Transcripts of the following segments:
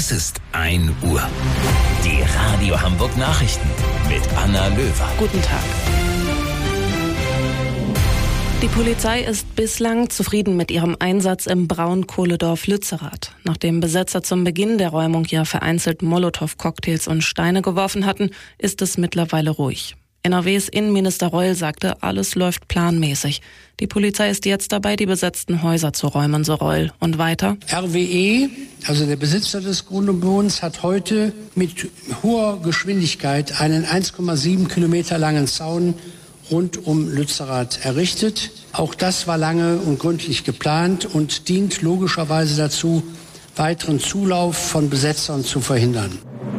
Es ist 1 Uhr. Die Radio Hamburg Nachrichten mit Anna Löwer. Guten Tag. Die Polizei ist bislang zufrieden mit ihrem Einsatz im Braunkohledorf Lützerath. Nachdem Besetzer zum Beginn der Räumung ja vereinzelt Molotow-Cocktails und Steine geworfen hatten, ist es mittlerweile ruhig. NRWs Innenminister Reul sagte, alles läuft planmäßig. Die Polizei ist jetzt dabei, die besetzten Häuser zu räumen, so Reul. Und weiter? RWE, also der Besitzer des Grundbodens, hat heute mit hoher Geschwindigkeit einen 1,7 Kilometer langen Zaun rund um Lützerath errichtet. Auch das war lange und gründlich geplant und dient logischerweise dazu, weiteren Zulauf von Besetzern zu verhindern.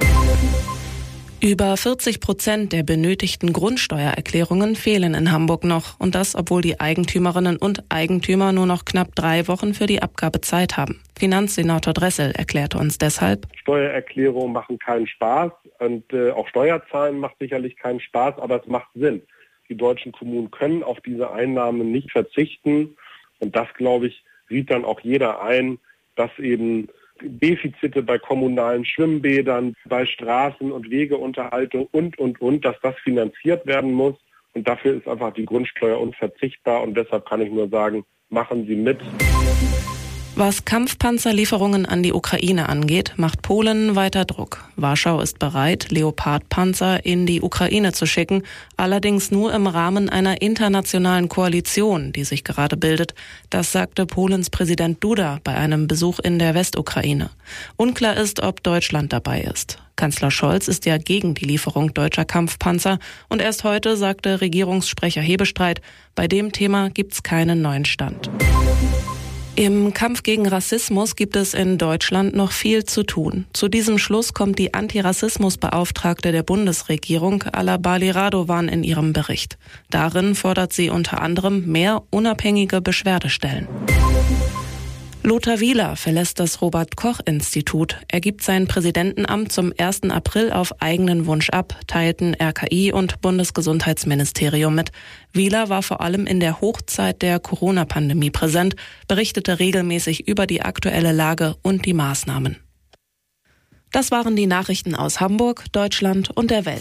Über 40% der benötigten Grundsteuererklärungen fehlen in Hamburg noch. Und das, obwohl die Eigentümerinnen und Eigentümer nur noch knapp 3 Wochen für die Abgabe Zeit haben. Finanzsenator Dressel erklärte uns deshalb: Steuererklärungen machen keinen Spaß und auch Steuerzahlen macht sicherlich keinen Spaß, aber es macht Sinn. Die deutschen Kommunen können auf diese Einnahmen nicht verzichten. Und das, glaube ich, sieht dann auch jeder ein, dass eben Defizite bei kommunalen Schwimmbädern, bei Straßen- und Wegeunterhaltung und, dass das finanziert werden muss. Und dafür ist einfach die Grundsteuer unverzichtbar. Und deshalb kann ich nur sagen, machen Sie mit. Was Kampfpanzerlieferungen an die Ukraine angeht, macht Polen weiter Druck. Warschau ist bereit, Leopard-Panzer in die Ukraine zu schicken, allerdings nur im Rahmen einer internationalen Koalition, die sich gerade bildet. Das sagte Polens Präsident Duda bei einem Besuch in der Westukraine. Unklar ist, ob Deutschland dabei ist. Kanzler Scholz ist ja gegen die Lieferung deutscher Kampfpanzer und erst heute sagte Regierungssprecher Hebestreit, bei dem Thema gibt's keinen neuen Stand. Im Kampf gegen Rassismus gibt es in Deutschland noch viel zu tun. Zu diesem Schluss kommt die Antirassismusbeauftragte der Bundesregierung, Ala Bali Radovan, in ihrem Bericht. Darin fordert sie unter anderem mehr unabhängige Beschwerdestellen. Lothar Wieler verlässt das Robert-Koch-Institut. Er gibt sein Präsidentenamt zum 1. April auf eigenen Wunsch ab, teilten RKI und Bundesgesundheitsministerium mit. Wieler war vor allem in der Hochzeit der Corona-Pandemie präsent, berichtete regelmäßig über die aktuelle Lage und die Maßnahmen. Das waren die Nachrichten aus Hamburg, Deutschland und der Welt.